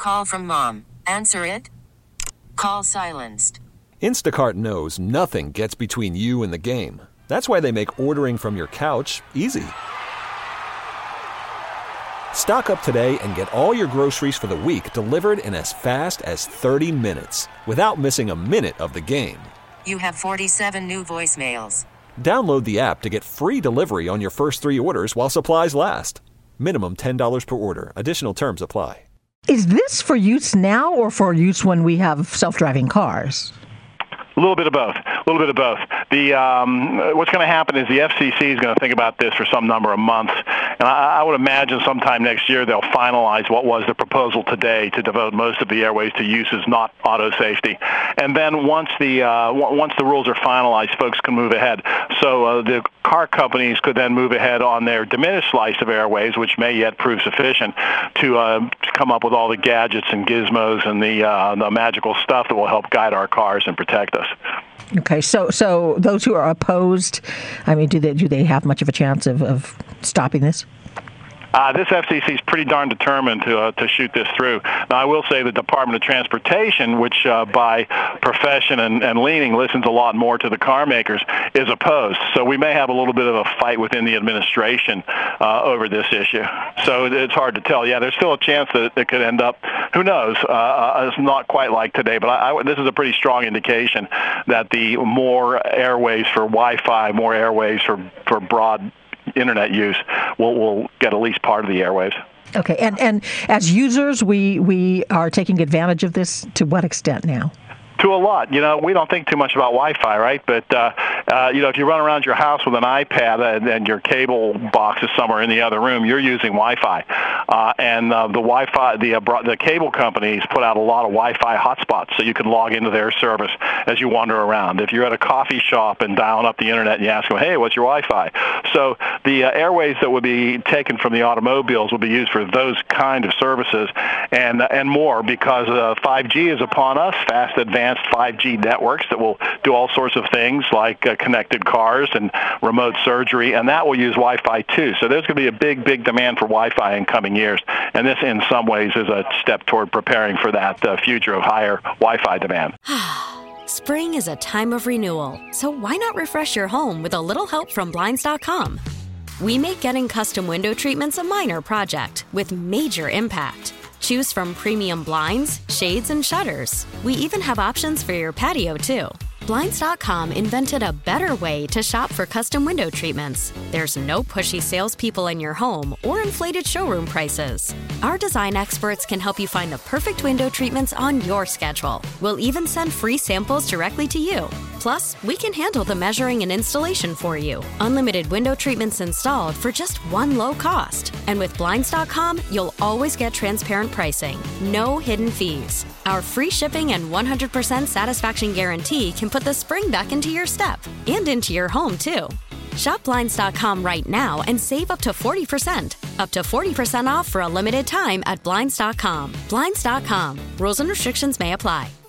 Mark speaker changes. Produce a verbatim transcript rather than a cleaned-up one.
Speaker 1: call from mom. Answer it. Call silenced.
Speaker 2: Instacart knows nothing gets between you and the game. That's why they make ordering from your couch easy. Stock up today and get all your groceries for the week delivered in as fast as thirty minutes without missing a minute of the game.
Speaker 1: You have forty-seven new voicemails.
Speaker 2: Download the app to get free delivery on your first three orders while supplies last. Minimum ten dollars per order. Additional terms apply.
Speaker 3: Is this for use now or for use when we have self-driving cars?
Speaker 4: A little bit of both. A little bit of both. The um, what's going to happen is the F C C is going to think about this for some number of months, and I, I would imagine sometime next year they'll finalize what was the proposal today to devote most of the airways to uses not auto safety. And then once the uh, w- once the rules are finalized, folks can move ahead. So uh, the car companies could then move ahead on their diminished slice of airways, which may yet prove sufficient to, uh, to come up with all the gadgets and gizmos and the uh, the magical stuff that will help guide our cars and protect us.
Speaker 3: Okay, so so those who are opposed, I mean, do they do they have much of a chance of, of stopping this?
Speaker 4: Uh, this F C C is pretty darn determined to uh, to shoot this through. Now, I will say the Department of Transportation, which uh, by profession and, and leaning listens a lot more to the car makers, is opposed. So we may have a little bit of a fight within the administration uh, over this issue. So it's hard to tell. Yeah, there's still a chance that it could end up, who knows, uh, it's not quite like today. But I, I, this is a pretty strong indication that the more airways for Wi-Fi, more airways for, for broad internet use will will get at least part of the airwaves.
Speaker 3: Okay, and and as users, we we are taking advantage of this to what extent now?
Speaker 4: To a lot. You know, we don't think too much about Wi-Fi, right? But, uh, uh, you know, if you run around your house with an iPad and, and your cable box is somewhere in the other room, you're using Wi-Fi. Uh, and uh, the Wi-Fi, the, uh, the cable companies put out a lot of Wi-Fi hotspots so you can log into their service as you wander around. If you're at a coffee shop and dialing up the internet and you ask them, hey, what's your Wi-Fi? So the uh, airways that would be taken from the automobiles will be used for those kind of services and, and more because uh, five G is upon us, fast advanced five G networks that will do all sorts of things like uh, connected cars and remote surgery, and that will use Wi-Fi too. So there's going to be a big, big demand for Wi-Fi in coming years, and this in some ways is a step toward preparing for that uh, future of higher Wi-Fi demand.
Speaker 5: Spring is a time of renewal, so why not refresh your home with a little help from Blinds dot com? We make getting custom window treatments a minor project with major impact. Choose from premium blinds, shades, and shutters. We even have options for your patio, too. Blinds dot com invented a better way to shop for custom window treatments. There's no pushy salespeople in your home or inflated showroom prices. Our design experts can help you find the perfect window treatments on your schedule. We'll even send free samples directly to you. Plus, we can handle the measuring and installation for you. Unlimited window treatments installed for just one low cost. And with Blinds dot com, you'll always get transparent pricing. No hidden fees. Our free shipping and one hundred percent satisfaction guarantee can put the spring back into your step and into your home, too. Shop Blinds dot com right now and save up to forty percent. Up to forty percent off for a limited time at Blinds dot com. Blinds dot com. Rules and restrictions may apply.